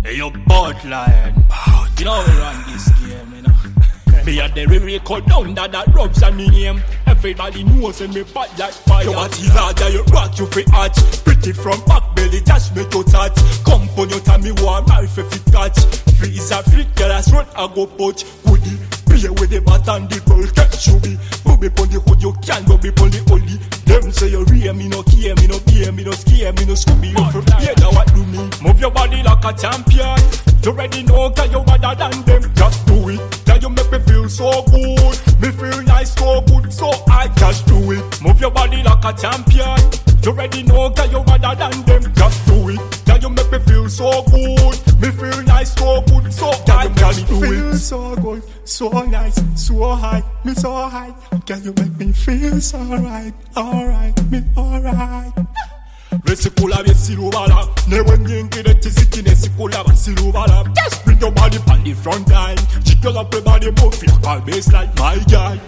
Hey, you both lion. You know we run this game, you know. Me and the record down that rubs on me name. Everybody knows when me bad like fire. Your body larger, you rock, you fi hot. Pretty from back belly, just make you touch. Come on your time, me warm, I fi catch. Freeze a freak, girl, I run, I go poach. Goodie, play with the bat and the ball, catch you be. Bobby pon the hood, you can, Bobby pon the only. Them say you real, me no care, me no care, me no scare, me no scooby. You from here, now what do me? Move your body like a champion. You ready know, cause you better than them. Just do it, cause you make me feel so good. Me feel nice, so good, so I just do it. Move your body like a champion. You ready know, cause you better than them. Just do it, cause you make me feel so good. Me feel nice, so good, so I just do it. Feel so good, so nice, so high, me so high. Can you make me feel so right, alright, me alright. Resikula besilubala. Never nyenge de tiziki nesikula basilubala. Just bring your body on the front line. Jiggle up your body, move your car bass like my guy.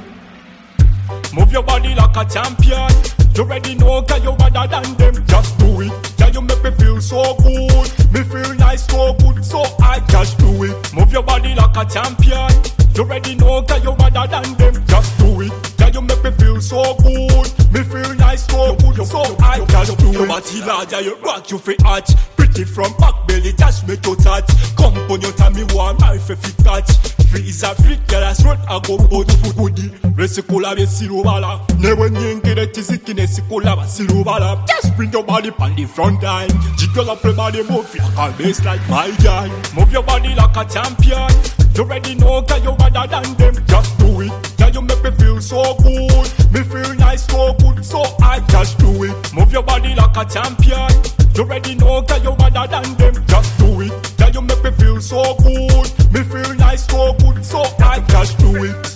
Move your body like a champion. You ready know, cause you better than them. Just do it, cause you make me feel so good. Me feel nice, so good, so I just do it. Move your body like a champion. You ready know, cause you better than them. Just do it, cause you make me feel so good. Me feel nice, so good, so I just do it. Your body larger, you rock, you fi hot. Pretty from back belly, just make you touch. Come on your time, me warm, I fi catch. Freeze a freak, girl, I run, I go body, goodie. Resikula besilubala. Never nyenge de tiziki nesikula basilubala. Just bring your body on the front line. Jiggle up your body, move your car bass like my guy. Move your body like a champion. You ready know, cause you better than them. Just do it, cause you make me feel so good. Me feel nice, so good, so I just do it. Move your body like a champion. You ready know, cause you better than them. Just do it, cause you make me feel so good. Me feel nice, so good, so I just do it.